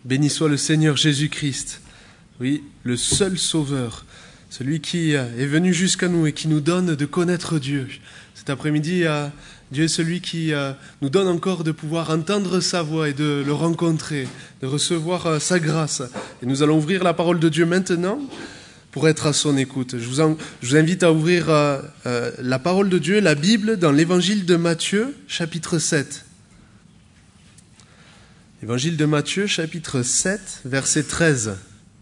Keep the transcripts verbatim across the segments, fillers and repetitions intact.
Béni soit le Seigneur Jésus-Christ, oui, le seul Sauveur, celui qui est venu jusqu'à nous et qui nous donne de connaître Dieu. Cet après-midi, Dieu est celui qui nous donne encore de pouvoir entendre sa voix et de le rencontrer, de recevoir sa grâce. Et nous allons ouvrir la parole de Dieu maintenant pour être à son écoute. Je vous, en, je vous invite à ouvrir euh, euh, la parole de Dieu, la Bible, dans l'évangile de Matthieu, chapitre sept. Évangile de Matthieu, chapitre sept, verset treize.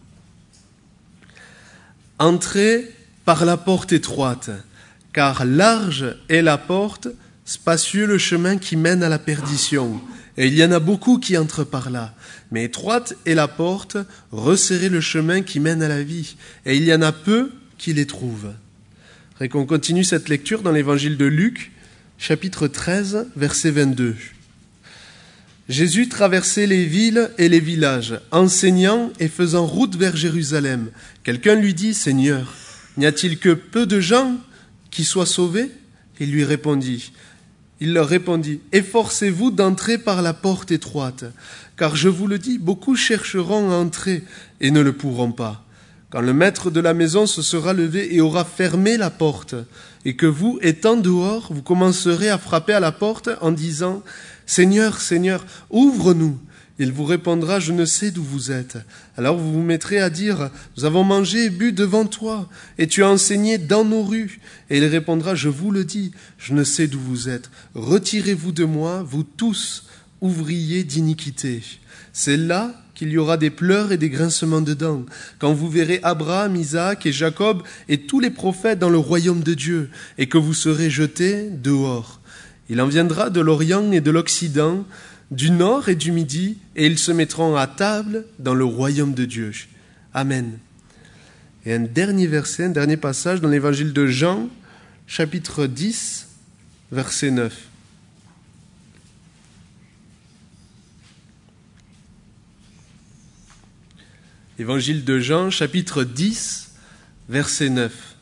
« Entrez par la porte étroite, car large est la porte, spacieux le chemin qui mène à la perdition. Et il y en a beaucoup qui entrent par là. Mais étroite est la porte, resserrez le chemin qui mène à la vie. Et il y en a peu qui les trouvent. » Et qu'on continue cette lecture dans l'évangile de Luc, chapitre treize, verset vingt-deux. Jésus traversait les villes et les villages, enseignant et faisant route vers Jérusalem. Quelqu'un lui dit, « Seigneur, n'y a-t-il que peu de gens qui soient sauvés ?» Il lui répondit, il leur répondit, « Efforcez-vous d'entrer par la porte étroite, car je vous le dis, beaucoup chercheront à entrer et ne le pourront pas. Quand le maître de la maison se sera levé et aura fermé la porte, et que vous, étant dehors, vous commencerez à frapper à la porte en disant, « Seigneur, Seigneur, ouvre-nous !» Il vous répondra, « Je ne sais d'où vous êtes. » Alors vous vous mettrez à dire, « Nous avons mangé et bu devant toi, et tu as enseigné dans nos rues. » Et il répondra, « Je vous le dis, je ne sais d'où vous êtes. Retirez-vous de moi, vous tous, ouvriers d'iniquité. » C'est là qu'il y aura des pleurs et des grincements de dents, quand vous verrez Abraham, Isaac et Jacob et tous les prophètes dans le royaume de Dieu, et que vous serez jetés dehors. Il en viendra de l'Orient et de l'Occident, du Nord et du Midi, et ils se mettront à table dans le royaume de Dieu. Amen. Et un dernier verset, un dernier passage dans l'évangile de Jean, chapitre dix, verset neuf. Évangile de Jean, chapitre dix, verset neuf.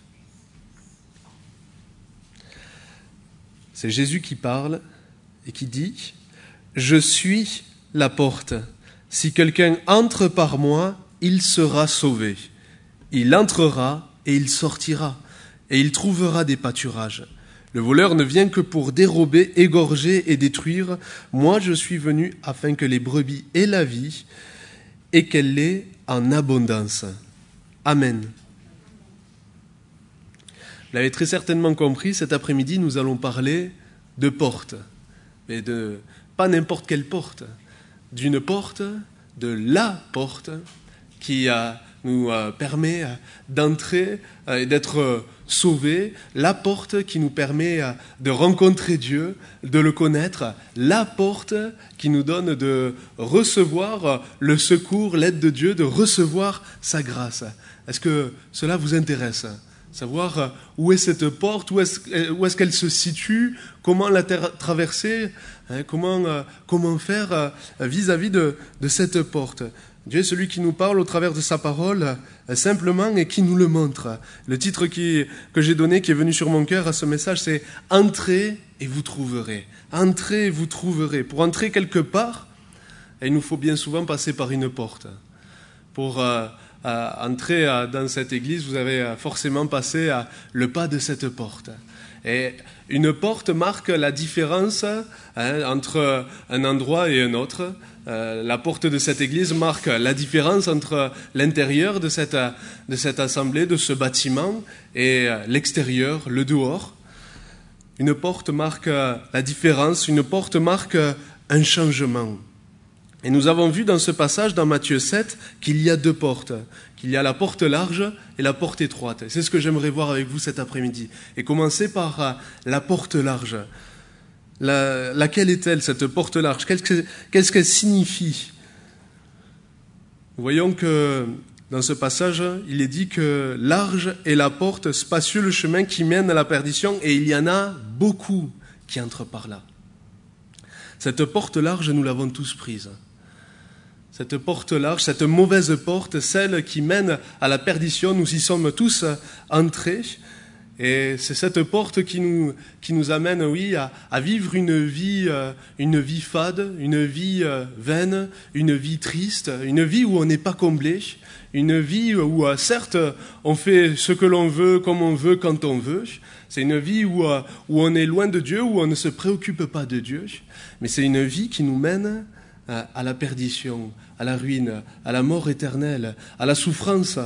C'est Jésus qui parle et qui dit « Je suis la porte. Si quelqu'un entre par moi, il sera sauvé. Il entrera et il sortira, et il trouvera des pâturages. Le voleur ne vient que pour dérober, égorger et détruire. Moi, je suis venu afin que les brebis aient la vie et qu'elle l'ait en abondance. Amen. » Vous l'avez très certainement compris, cet après-midi, nous allons parler de porte. Mais de pas n'importe quelle porte. D'une porte, de la porte, qui euh, nous euh, permet euh, d'entrer euh, et d'être euh, sauvés. La porte qui nous permet euh, de rencontrer Dieu, de le connaître. La porte qui nous donne de recevoir euh, le secours, l'aide de Dieu, de recevoir sa grâce. Est-ce que cela vous intéresse ? Savoir où est cette porte, où est-ce, où est-ce qu'elle se situe, comment la ter- traverser, hein, comment, euh, comment faire euh, vis-à-vis de, de cette porte. Dieu est celui qui nous parle au travers de sa parole, euh, simplement, et qui nous le montre. Le titre qui, que j'ai donné, qui est venu sur mon cœur à ce message, c'est « Entrez et vous trouverez ». Entrez et vous trouverez. Pour entrer quelque part, il nous faut bien souvent passer par une porte. Pour... Euh, Euh, entrer euh, dans cette église, vous avez euh, forcément passé euh, le pas de cette porte. Et une porte marque la différence hein, entre un endroit et un autre. Euh, la porte de cette église marque la différence entre l'intérieur de cette, de cette assemblée, de ce bâtiment, et euh, l'extérieur, le dehors. Une porte marque euh, la différence, une porte marque euh, un changement. Et nous avons vu dans ce passage, dans Matthieu sept, qu'il y a deux portes, qu'il y a la porte large et la porte étroite. C'est ce que j'aimerais voir avec vous cet après-midi. Et commencer par la porte large. La, laquelle est-elle, cette porte large ? Qu'est-ce, que, qu'est-ce qu'elle signifie ? Nous voyons que dans ce passage, il est dit que large est la porte, spacieux le chemin qui mène à la perdition, et il y en a beaucoup qui entrent par là. Cette porte large, nous l'avons tous prise. Cette porte large, cette mauvaise porte, celle qui mène à la perdition, nous y sommes tous entrés. Et c'est cette porte qui nous, qui nous amène, oui, à, à vivre une vie, euh, une vie fade, une vie euh, vaine, une vie triste, une vie où on n'est pas comblé, une vie où, euh, certes, on fait ce que l'on veut, comme on veut, quand on veut. C'est une vie où, euh, où on est loin de Dieu, où on ne se préoccupe pas de Dieu. Mais c'est une vie qui nous mène à, à la perdition, à la ruine, à la mort éternelle, à la souffrance.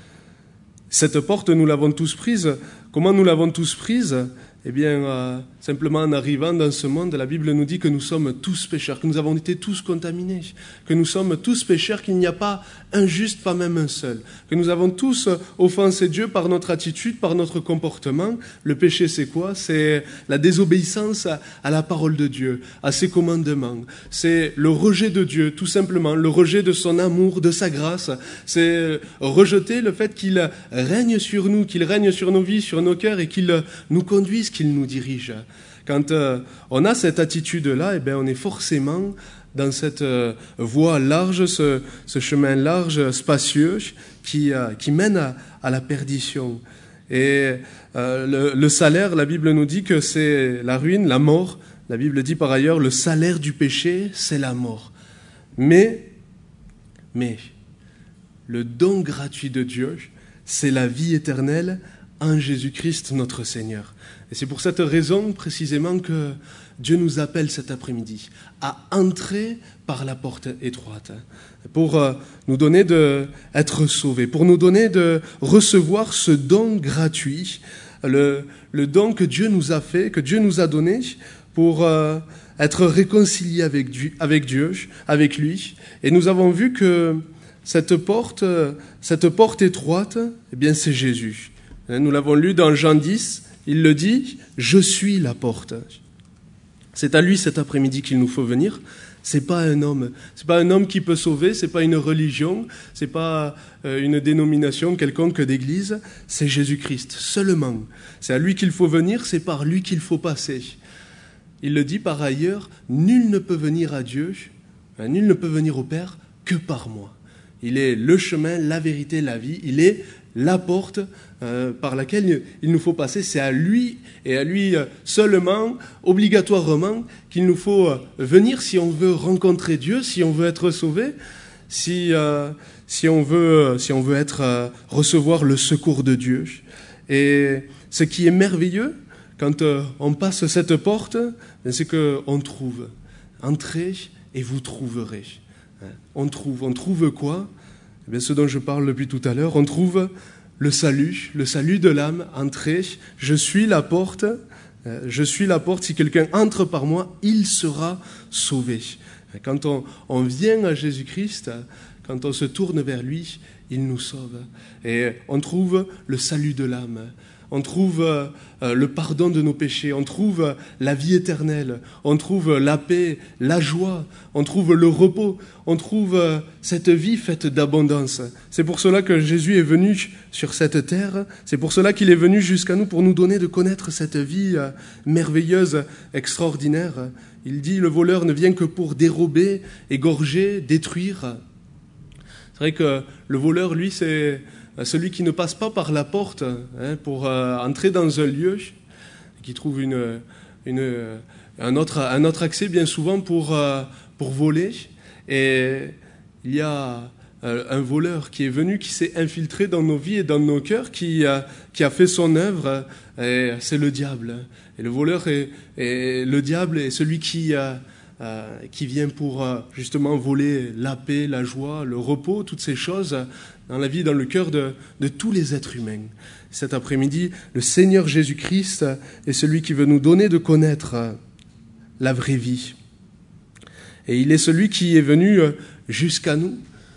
Cette porte, nous l'avons tous prise. Comment nous l'avons tous prise ? Eh bien, euh, simplement en arrivant dans ce monde, la Bible nous dit que nous sommes tous pécheurs, que nous avons été tous contaminés, que nous sommes tous pécheurs, qu'il n'y a pas un juste, pas même un seul, que nous avons tous offensé Dieu par notre attitude, par notre comportement. Le péché, c'est quoi ? C'est la désobéissance à la parole de Dieu, à ses commandements. C'est le rejet de Dieu, tout simplement, le rejet de son amour, de sa grâce. C'est rejeter le fait qu'il règne sur nous, qu'il règne sur nos vies, sur nos cœurs et qu'il nous conduise, qu'il nous dirige. Quand euh, on a cette attitude-là, eh bien, on est forcément dans cette euh, voie large, ce, ce chemin large, spacieux, qui, euh, qui mène à, à la perdition. Et euh, le, le salaire, la Bible nous dit que c'est la ruine, la mort. La Bible dit par ailleurs, le salaire du péché, c'est la mort. Mais, mais, le don gratuit de Dieu, c'est la vie éternelle en Jésus-Christ notre Seigneur. Et c'est pour cette raison précisément que Dieu nous appelle cet après-midi à entrer par la porte étroite, pour nous donner d'être sauvés, pour nous donner de recevoir ce don gratuit, le, le don que Dieu nous a fait, que Dieu nous a donné pour euh, être réconciliés avec Dieu, avec Dieu, avec lui. Et nous avons vu que cette porte, cette porte étroite, eh bien, c'est Jésus. Nous l'avons lu dans Jean dix, il le dit, « Je suis la porte ». C'est à lui cet après-midi qu'il nous faut venir. C'est pas un homme, c'est pas un homme qui peut sauver, c'est pas une religion, c'est pas une dénomination quelconque d'église, c'est Jésus-Christ seulement. C'est à lui qu'il faut venir, c'est par lui qu'il faut passer. Il le dit par ailleurs, nul ne peut venir à Dieu, nul ne peut venir au Père que par moi. Il est le chemin, la vérité, la vie, il est la porte euh, par laquelle il nous faut passer. C'est à lui et à lui seulement, obligatoirement, qu'il nous faut venir si on veut rencontrer Dieu, si on veut être sauvé, si, euh, si on veut, si on veut être, euh, recevoir le secours de Dieu. Et ce qui est merveilleux, quand euh, on passe cette porte, c'est qu'on trouve. Entrez et vous trouverez. On trouve. On trouve quoi ? Eh bien, ce dont je parle depuis tout à l'heure, on trouve le salut, le salut de l'âme, entrez, je suis la porte, je suis la porte, si quelqu'un entre par moi, il sera sauvé. Quand on, on vient à Jésus-Christ, quand on se tourne vers lui, il nous sauve. Et on trouve le salut de l'âme. On trouve euh, le pardon de nos péchés, on trouve la vie éternelle, on trouve la paix, la joie, on trouve le repos, on trouve euh, cette vie faite d'abondance. C'est pour cela que Jésus est venu sur cette terre, c'est pour cela qu'il est venu jusqu'à nous pour nous donner de connaître cette vie euh, merveilleuse, extraordinaire. Il dit, le voleur ne vient que pour dérober, égorger, détruire. C'est vrai que le voleur, lui, c'est celui qui ne passe pas par la porte hein, pour euh, entrer dans un lieu, qui trouve une, une, un, autre, un autre accès bien souvent pour, euh, pour voler. Et il y a euh, un voleur qui est venu, qui s'est infiltré dans nos vies et dans nos cœurs, qui, euh, qui a fait son œuvre, et c'est le diable. Et le voleur est, est le diable est celui qui... Euh, Euh, qui vient pour euh, justement voler la paix, la joie, le repos, toutes ces choses dans la vie, dans le cœur de, de tous les êtres humains. Cet après-midi, le Seigneur Jésus-Christ est celui qui veut nous donner de connaître euh, la vraie vie. Et il est celui qui est venu euh, jusqu'à nous.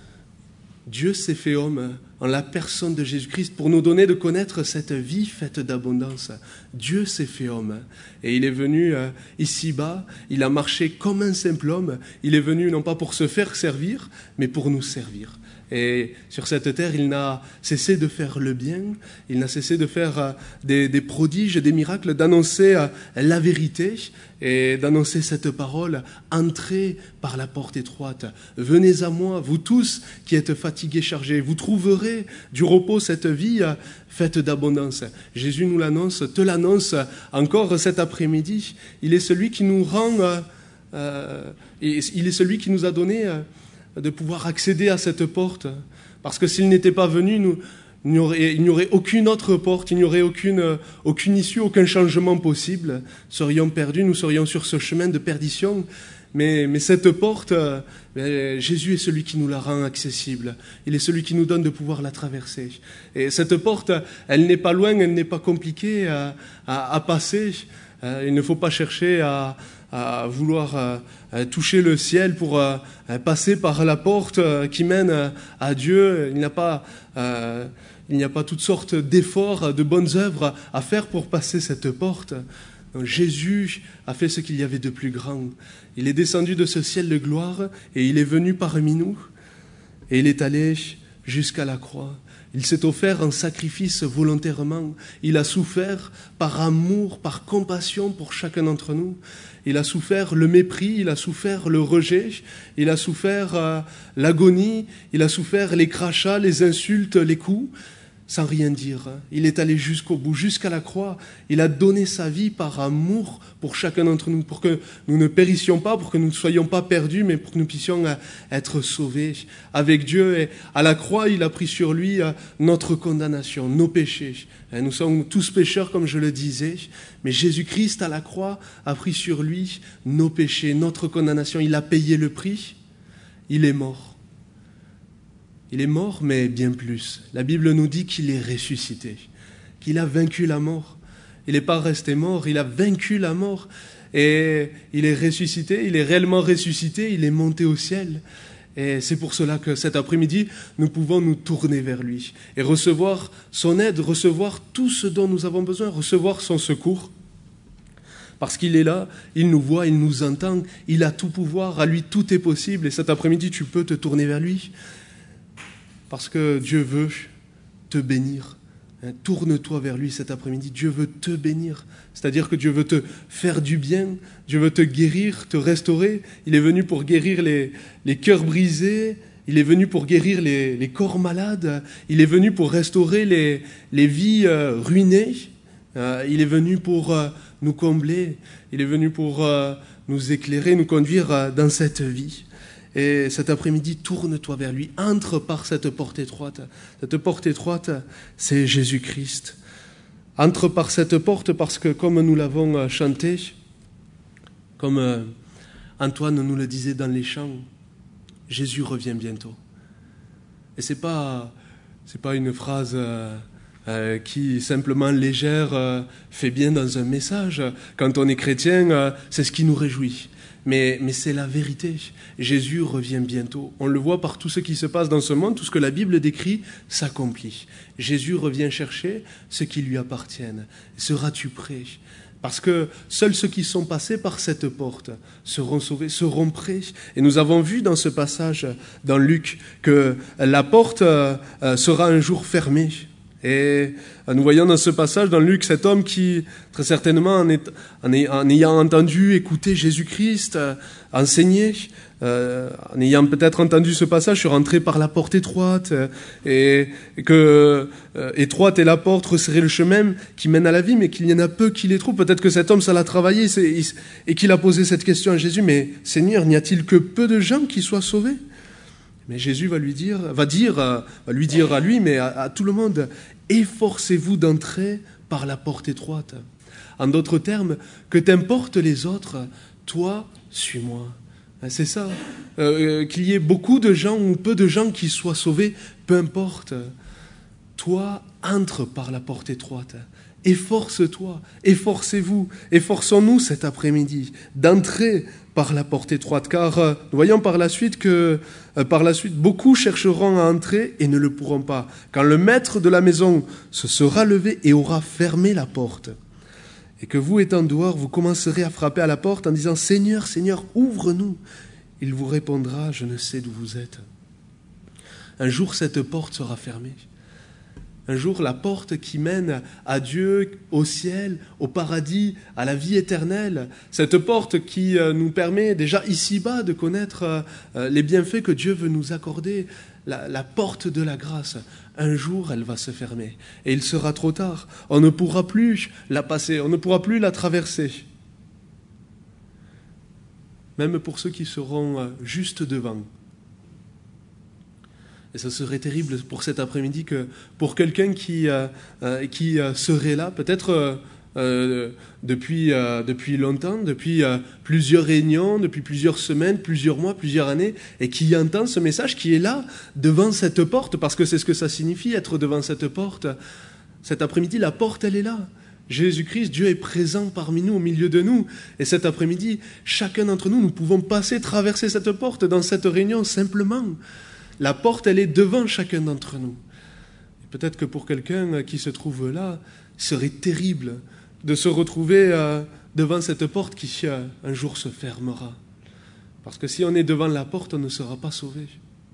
Dieu s'est fait homme en la personne de Jésus-Christ pour nous donner de connaître cette vie faite d'abondance. Dieu s'est fait homme et il est venu euh, ici-bas, il a marché comme un simple homme, il est venu non pas pour se faire servir, mais pour nous servir. Et sur cette terre, il n'a cessé de faire le bien, il n'a cessé de faire des, des prodiges, des miracles, d'annoncer la vérité et d'annoncer cette parole. Entrez par la porte étroite. Venez à moi, vous tous qui êtes fatigués, chargés. Vous trouverez du repos, cette vie faite d'abondance. Jésus nous l'annonce, te l'annonce encore cet après-midi. Il est celui qui nous rend, euh, il est celui qui nous a donné euh, de pouvoir accéder à cette porte. Parce que s'il n'était pas venu, nous, il n'y aurait, il n'y aurait aucune autre porte, il n'y aurait aucune, aucune issue, aucun changement possible. Nous serions perdus, nous serions sur ce chemin de perdition. Mais, mais cette porte, euh, Jésus est celui qui nous la rend accessible. Il est celui qui nous donne de pouvoir la traverser. Et cette porte, elle n'est pas loin, elle n'est pas compliquée à, à, à passer. Euh, il ne faut pas chercher à, à vouloir euh, toucher le ciel pour euh, passer par la porte euh, qui mène euh, à Dieu. Il n'y a pas, euh, il n'y a pas toutes sortes d'efforts, de bonnes œuvres à faire pour passer cette porte. Donc, Jésus a fait ce qu'il y avait de plus grand. Il est descendu de ce ciel de gloire et il est venu parmi nous. Et il est allé jusqu'à la croix. Il s'est offert en sacrifice volontairement. Il a souffert par amour, par compassion pour chacun d'entre nous. Il a souffert le mépris, il a souffert le rejet, il a souffert euh, l'agonie, il a souffert les crachats, les insultes, les coups, sans rien dire. Il est allé jusqu'au bout, jusqu'à la croix. Il a donné sa vie par amour pour chacun d'entre nous, pour que nous ne périssions pas, pour que nous ne soyons pas perdus, mais pour que nous puissions être sauvés avec Dieu. Et à la croix, il a pris sur lui notre condamnation, nos péchés. Nous sommes tous pécheurs, comme je le disais, mais Jésus-Christ, à la croix, a pris sur lui nos péchés, notre condamnation. Il a payé le prix. Il est mort. Il est mort, mais bien plus. La Bible nous dit qu'il est ressuscité, qu'il a vaincu la mort. Il n'est pas resté mort, il a vaincu la mort. Et il est ressuscité, il est réellement ressuscité, il est monté au ciel. Et c'est pour cela que cet après-midi, nous pouvons nous tourner vers lui et recevoir son aide, recevoir tout ce dont nous avons besoin, recevoir son secours. Parce qu'il est là, il nous voit, il nous entend, il a tout pouvoir, à lui tout est possible. Et cet après-midi, tu peux te tourner vers lui. Parce que Dieu veut te bénir. Tourne-toi vers lui cet après-midi. Dieu veut te bénir. C'est-à-dire que Dieu veut te faire du bien. Dieu veut te guérir, te restaurer. Il est venu pour guérir les, les cœurs brisés. Il est venu pour guérir les, les corps malades. Il est venu pour restaurer les, les vies euh, ruinées. Euh, il est venu pour euh, nous combler. Il est venu pour euh, nous éclairer, nous conduire euh, dans cette vie. Et cet après-midi, tourne-toi vers lui, entre par cette porte étroite. Cette porte étroite, c'est Jésus-Christ. Entre par cette porte parce que, comme nous l'avons chanté, comme Antoine nous le disait dans les chants, Jésus revient bientôt. Et ce n'est pas, c'est pas une phrase euh, euh, qui, simplement légère, euh, fait bien dans un message. Quand on est chrétien, euh, c'est ce qui nous réjouit. Mais, mais c'est la vérité. Jésus revient bientôt. On le voit par tout ce qui se passe dans ce monde, tout ce que la Bible décrit s'accomplit. Jésus revient chercher ce qui lui appartient. Seras-tu prêt ? Parce que seuls ceux qui sont passés par cette porte seront sauvés, seront prêts. Et nous avons vu dans ce passage, dans Luc, que la porte sera un jour fermée. Et nous voyons dans ce passage, dans Luc, cet homme qui, très certainement, en, est, en, est, en ayant entendu, écouté Jésus-Christ euh, enseigner, euh, en ayant peut-être entendu ce passage, je suis rentré par la porte étroite, euh, et, et que euh, étroite est la porte, resserré le chemin qui mène à la vie, mais qu'il y en a peu qui les trouvent. Peut-être que cet homme, ça l'a travaillé et, et qu'il a posé cette question à Jésus, mais Seigneur, n'y a-t-il que peu de gens qui soient sauvés ? Mais Jésus va lui dire, va dire, va lui dire à lui, mais à, à tout le monde, efforcez-vous d'entrer par la porte étroite. En d'autres termes, que t'importent les autres, toi, suis-moi. C'est ça. Euh, qu'il y ait beaucoup de gens ou peu de gens qui soient sauvés, peu importe. Toi, entre par la porte étroite. Efforce-toi, efforcez-vous, efforçons-nous cet après-midi d'entrer par la porte étroite, car euh, nous voyons par la suite que euh, par la suite beaucoup chercheront à entrer et ne le pourront pas. Quand le maître de la maison se sera levé et aura fermé la porte, et que vous étant dehors, vous commencerez à frapper à la porte en disant « Seigneur, Seigneur, ouvre-nous !» Il vous répondra « Je ne sais d'où vous êtes. » un jour cette porte sera fermée. Un jour, la porte qui mène à Dieu, au ciel, au paradis, à la vie éternelle, cette porte qui nous permet déjà ici-bas de connaître les bienfaits que Dieu veut nous accorder, la, la porte de la grâce, un jour elle va se fermer et il sera trop tard. On ne pourra plus la passer, on ne pourra plus la traverser. Même pour ceux qui seront juste devant. Et ce serait terrible pour cet après-midi que pour quelqu'un qui, euh, qui serait là, peut-être euh, depuis, euh, depuis longtemps, depuis euh, plusieurs réunions, depuis plusieurs semaines, plusieurs mois, plusieurs années, et qui entend ce message, qui est là, devant cette porte, parce que c'est ce que ça signifie, être devant cette porte. Cet après-midi, la porte, elle est là. Jésus-Christ, Dieu est présent parmi nous, au milieu de nous. Et cet après-midi, chacun d'entre nous, nous pouvons passer, traverser cette porte dans cette réunion simplement. La porte, elle est devant chacun d'entre nous. Et peut-être que pour quelqu'un qui se trouve là, il serait terrible de se retrouver euh, devant cette porte qui euh, un jour se fermera. Parce que si on est devant la porte, on ne sera pas sauvé.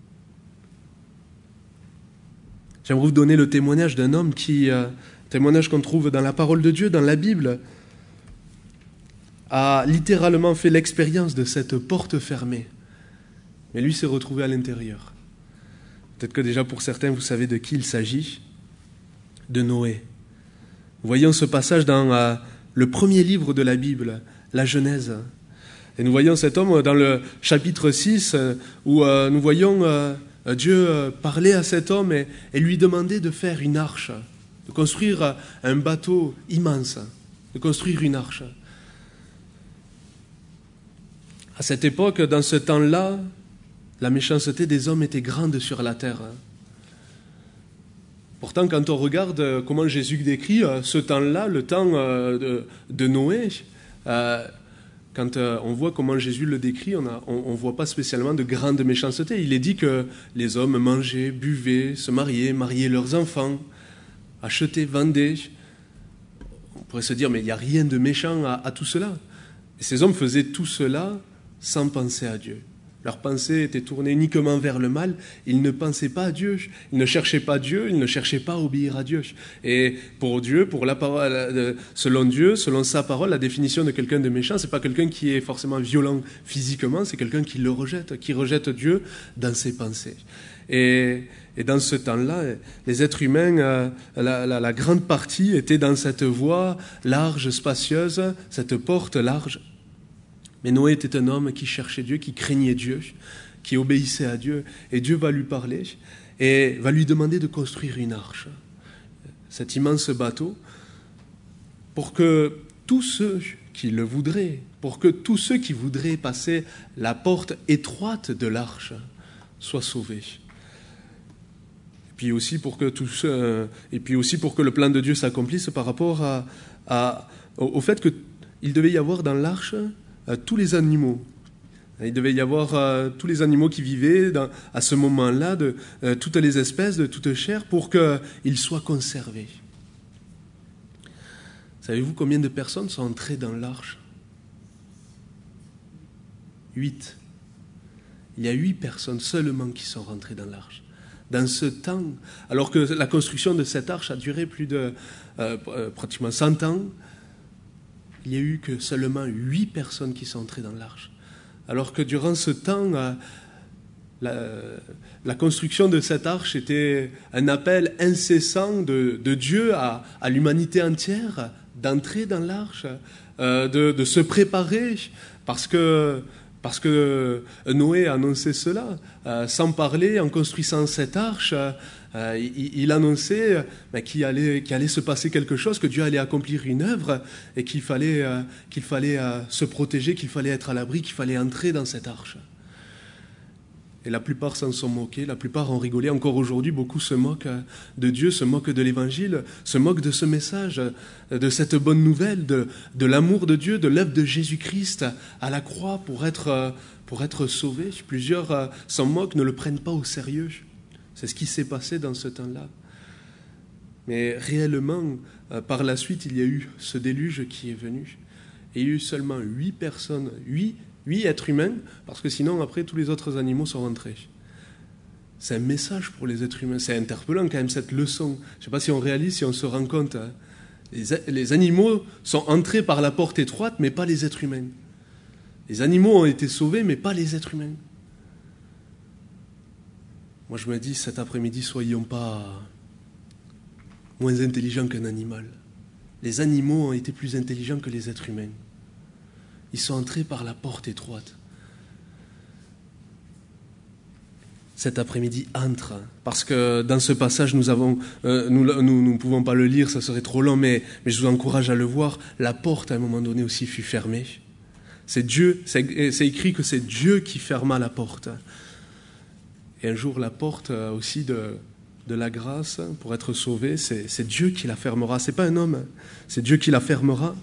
J'aimerais vous donner le témoignage d'un homme qui, euh, témoignage qu'on trouve dans la parole de Dieu, dans la Bible, a littéralement fait l'expérience de cette porte fermée. Mais lui s'est retrouvé à l'intérieur. Peut-être que déjà pour certains, vous savez de qui il s'agit, de Noé. Voyons ce passage dans euh, le premier livre de la Bible, la Genèse. Et nous voyons cet homme dans le chapitre six, euh, où euh, nous voyons euh, Dieu euh, parler à cet homme et, et lui demander de faire une arche, de construire euh, un bateau immense, de construire une arche. À cette époque, dans ce temps-là, la méchanceté des hommes était grande sur la terre. Pourtant, quand on regarde comment Jésus décrit ce temps-là, le temps de, de Noé, euh, quand on voit comment Jésus le décrit, on ne on, on voit pas spécialement de grande méchanceté. Il est dit que les hommes mangeaient, buvaient, se mariaient, mariaient leurs enfants, achetaient, vendaient. On pourrait se dire, mais il n'y a rien de méchant à, à tout cela. Et ces hommes faisaient tout cela sans penser à Dieu. Leur pensée était tournée uniquement vers le mal. Ils ne pensaient pas à Dieu. Ils ne cherchaient pas Dieu. Ils ne cherchaient pas à obéir à Dieu. Et pour Dieu, pour la parole, selon Dieu, selon sa parole, la définition de quelqu'un de méchant, c'est pas quelqu'un qui est forcément violent physiquement, c'est quelqu'un qui le rejette, qui rejette Dieu dans ses pensées. Et, et dans ce temps-là, les êtres humains, euh, la, la, la grande partie était dans cette voie large, spacieuse, cette porte large. Mais Noé était un homme qui cherchait Dieu, qui craignait Dieu, qui obéissait à Dieu. Et Dieu va lui parler et va lui demander de construire une arche, cet immense bateau, pour que tous ceux qui le voudraient, pour que tous ceux qui voudraient passer la porte étroite de l'arche soient sauvés. Et puis aussi pour que, tout ce, et puis aussi pour que le plan de Dieu s'accomplisse par rapport à, à, au fait qu'il devait y avoir dans l'arche Euh, tous les animaux. Il devait y avoir euh, tous les animaux qui vivaient dans, à ce moment-là, de euh, toutes les espèces, de toute chair, pour qu'ils soient conservés. Savez-vous combien de personnes sont entrées dans l'arche ? Huit. Il y a huit personnes seulement qui sont rentrées dans l'arche. Dans ce temps, alors que la construction de cette arche a duré plus de euh, pratiquement cent ans, il n'y a eu que seulement huit personnes qui sont entrées dans l'arche. Alors que durant ce temps, la, la construction de cette arche était un appel incessant de, de Dieu à, à l'humanité entière d'entrer dans l'arche, euh, de, de se préparer, parce que, parce que Noé a annoncé cela. Euh, sans parler, en construisant cette arche, Euh, il, il annonçait euh, qu'il allait, qu'il allait se passer quelque chose, que Dieu allait accomplir une œuvre et qu'il fallait, euh, qu'il fallait euh, se protéger, qu'il fallait être à l'abri, qu'il fallait entrer dans cette arche. Et la plupart s'en sont moqués, la plupart ont rigolé. Encore aujourd'hui, beaucoup se moquent de Dieu, se moquent de l'Évangile, se moquent de ce message, de cette bonne nouvelle, de, de l'amour de Dieu, de l'œuvre de Jésus-Christ à la croix pour être, pour être sauvés. Plusieurs s'en moquent, ne le prennent pas au sérieux. C'est ce qui s'est passé dans ce temps-là. Mais réellement, euh, par la suite, il y a eu ce déluge qui est venu. Et il y a eu seulement huit personnes, huit, huit êtres humains, parce que sinon, après, tous les autres animaux sont rentrés. c'est un message pour les êtres humains. C'est interpellant quand même cette leçon. Je ne sais pas si on réalise, si on se rend compte. Hein. Les, les animaux sont entrés par la porte étroite, mais pas les êtres humains. Les animaux ont été sauvés, mais pas les êtres humains. Moi, je me dis, cet après-midi, soyons pas moins intelligents qu'un animal. Les animaux ont été plus intelligents que les êtres humains. Ils sont entrés par la porte étroite. Cet après-midi, entre. Parce que dans ce passage, nous avons, euh, nous, nous, nous ne pouvons pas le lire, ça serait trop long, mais, mais je vous encourage à le voir. La porte, à un moment donné aussi, fut fermée. C'est Dieu, c'est, c'est écrit que c'est Dieu qui ferma la porte. Et un jour, la porte aussi de, de la grâce, pour être sauvé, c'est, c'est Dieu qui la fermera. Ce n'est pas un homme, c'est Dieu qui la fermera.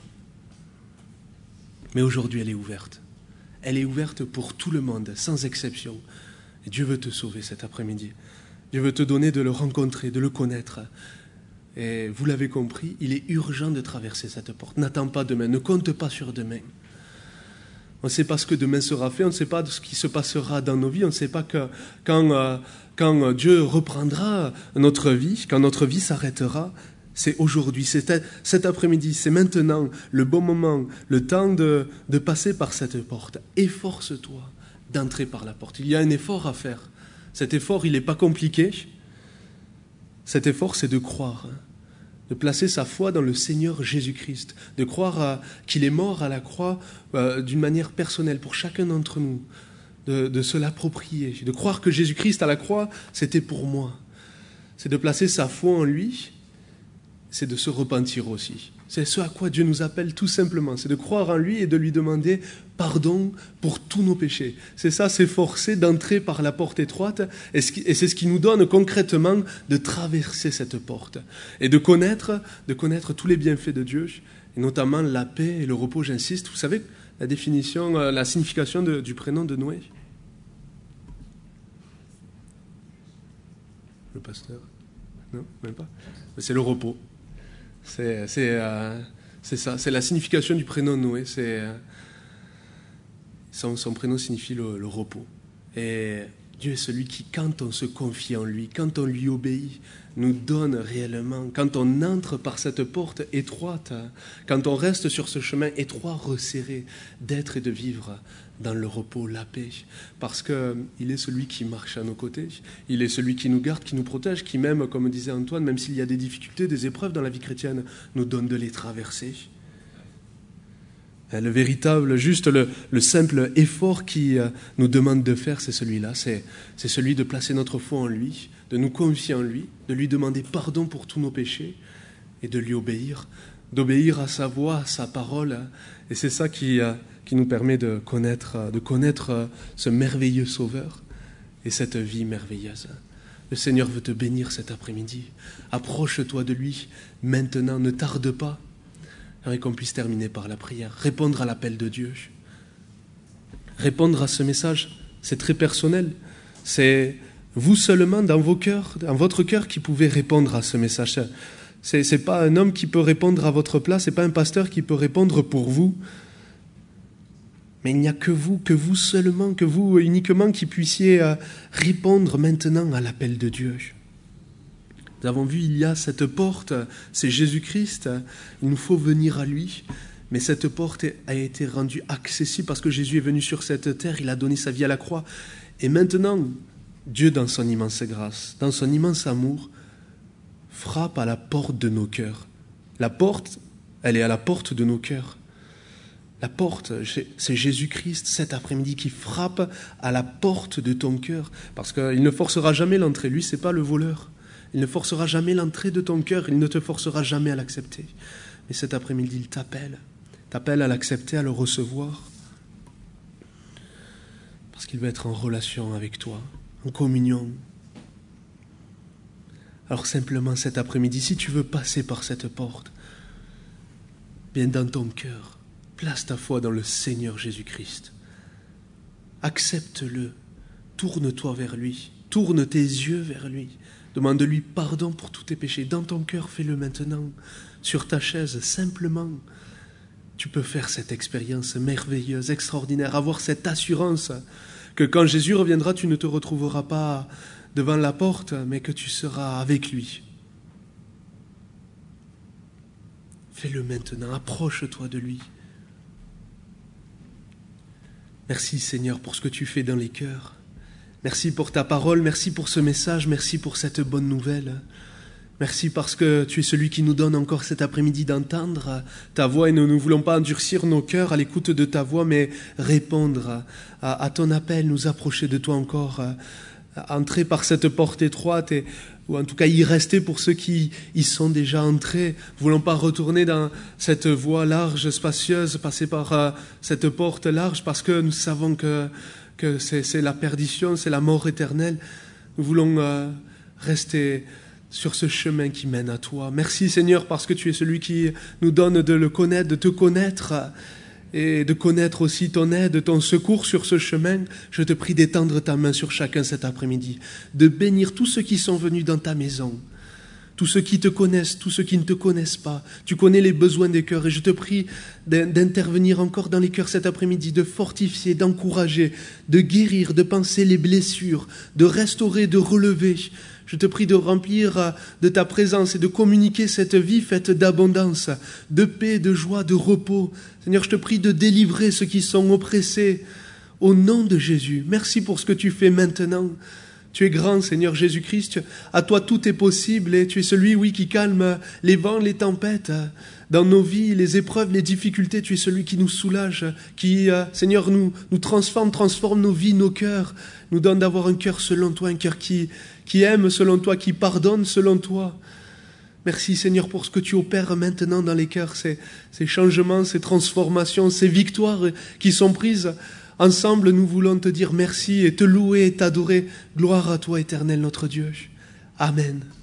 Mais aujourd'hui, elle est ouverte. Elle est ouverte pour tout le monde, sans exception. Et Dieu veut te sauver cet après-midi. Dieu veut te donner de le rencontrer, de le connaître. Et vous l'avez compris, il est urgent de traverser cette porte. N'attends pas demain, ne compte pas sur demain. On ne sait pas ce que demain sera fait, on ne sait pas ce qui se passera dans nos vies, on ne sait pas que quand, euh, quand Dieu reprendra notre vie, quand notre vie s'arrêtera, c'est aujourd'hui, c'est cet après-midi, c'est maintenant le bon moment, le temps de, de passer par cette porte. Efforce-toi d'entrer par la porte. Il y a un effort à faire. Cet effort, il n'est pas compliqué. Cet effort, c'est de croire. De placer sa foi dans le Seigneur Jésus-Christ, de croire à, qu'il est mort à la croix euh, d'une manière personnelle pour chacun d'entre nous, de, de se l'approprier, de croire que Jésus-Christ à la croix, c'était pour moi. C'est de placer sa foi en lui, c'est de se repentir aussi. C'est ce à quoi Dieu nous appelle tout simplement, c'est de croire en lui et de lui demander pardon pour tous nos péchés. C'est ça, s'efforcer d'entrer par la porte étroite, et c'est ce qui nous donne concrètement de traverser cette porte et de connaître, de connaître tous les bienfaits de Dieu, et notamment la paix et le repos, j'insiste. Vous savez la définition, la signification de, du prénom de Noé? Le pasteur? Non, même pas. C'est le repos. C'est, c'est, euh, c'est ça, c'est la signification du prénom Noé. C'est, euh, son, son prénom signifie le, le repos. Et Dieu est celui qui, quand on se confie en lui, quand on lui obéit, nous donne réellement, quand on entre par cette porte étroite, quand on reste sur ce chemin étroit, resserré, d'être et de vivre dans le repos, la paix, parce qu'il est celui qui marche à nos côtés, il est celui qui nous garde, qui nous protège, qui même, comme disait Antoine, même s'il y a des difficultés, des épreuves dans la vie chrétienne, nous donne de les traverser. Le véritable, juste le, le simple effort qui nous demande de faire, c'est celui-là, c'est, c'est celui de placer notre foi en lui, de nous confier en lui, de lui demander pardon pour tous nos péchés et de lui obéir, d'obéir à sa voix, à sa parole. Et c'est ça qui, qui nous permet de connaître, de connaître ce merveilleux Sauveur et cette vie merveilleuse. Le Seigneur veut te bénir cet après-midi. Approche-toi de lui maintenant, ne tarde pas. Et qu'on puisse terminer par la prière, répondre à l'appel de Dieu. Répondre à ce message, c'est très personnel. C'est vous seulement dans vos cœurs, dans votre cœur, qui pouvez répondre à ce message. C'est, c'est pas un homme qui peut répondre à votre place, c'est pas un pasteur qui peut répondre pour vous. Mais il n'y a que vous, que vous seulement, que vous uniquement qui puissiez répondre maintenant à l'appel de Dieu. Nous avons vu, il y a cette porte, c'est Jésus-Christ, il nous faut venir à lui, mais cette porte a été rendue accessible parce que Jésus est venu sur cette terre, il a donné sa vie à la croix. Et maintenant, Dieu, dans son immense grâce, dans son immense amour, frappe à la porte de nos cœurs. La porte, elle est à la porte de nos cœurs. La porte, c'est Jésus-Christ cet après-midi qui frappe à la porte de ton cœur, parce qu'il ne forcera jamais l'entrée, lui, c'est pas le voleur. Il ne forcera jamais l'entrée de ton cœur, il ne te forcera jamais à l'accepter. Mais cet après-midi, il t'appelle, t'appelle à l'accepter, à le recevoir, parce qu'il veut être en relation avec toi, en communion. Alors simplement cet après-midi, si tu veux passer par cette porte, bien dans ton cœur, place ta foi dans le Seigneur Jésus-Christ. Accepte-le, tourne-toi vers lui, tourne tes yeux vers lui. Demande-lui pardon pour tous tes péchés. Dans ton cœur, fais-le maintenant. Sur ta chaise, simplement. Tu peux faire cette expérience merveilleuse, extraordinaire, avoir cette assurance que quand Jésus reviendra, tu ne te retrouveras pas devant la porte, mais que tu seras avec lui. Fais-le maintenant, approche-toi de lui. Merci Seigneur pour ce que tu fais dans les cœurs. Merci pour ta parole, merci pour ce message, merci pour cette bonne nouvelle. Merci parce que tu es celui qui nous donne encore cet après-midi d'entendre ta voix et nous ne voulons pas endurcir nos cœurs à l'écoute de ta voix, mais répondre à, à ton appel, nous approcher de toi encore, entrer par cette porte étroite et ou en tout cas y rester pour ceux qui y sont déjà entrés. Nous ne voulons pas retourner dans cette voie large, spacieuse, passer par euh, cette porte large parce que nous savons que, que c'est, c'est la perdition, c'est la mort éternelle. Nous voulons euh, rester sur ce chemin qui mène à toi. Merci Seigneur parce que tu es celui qui nous donne de le connaître, de te connaître et de connaître aussi ton aide, ton secours sur ce chemin. Je te prie d'étendre ta main sur chacun cet après-midi, de bénir tous ceux qui sont venus dans ta maison, tous ceux qui te connaissent, tous ceux qui ne te connaissent pas. Tu connais les besoins des cœurs et je te prie d'intervenir encore dans les cœurs cet après-midi, de fortifier, d'encourager, de guérir, de panser les blessures, de restaurer, de relever. Je te prie de remplir de ta présence et de communiquer cette vie faite d'abondance, de paix, de joie, de repos. Seigneur, je te prie de délivrer ceux qui sont oppressés au nom de Jésus. Merci pour ce que tu fais maintenant. Tu es grand, Seigneur Jésus-Christ. À toi, tout est possible et tu es celui, oui, qui calme les vents, les tempêtes. Dans nos vies, les épreuves, les difficultés, tu es celui qui nous soulage, qui, euh, Seigneur, nous, nous transforme, transforme nos vies, nos cœurs, nous donne d'avoir un cœur selon toi, un cœur qui, qui aime selon toi, qui pardonne selon toi. Merci, Seigneur, pour ce que tu opères maintenant dans les cœurs, ces, ces changements, ces transformations, ces victoires qui sont prises. Ensemble, nous voulons te dire merci et te louer et t'adorer. Gloire à toi, Éternel, notre Dieu. Amen.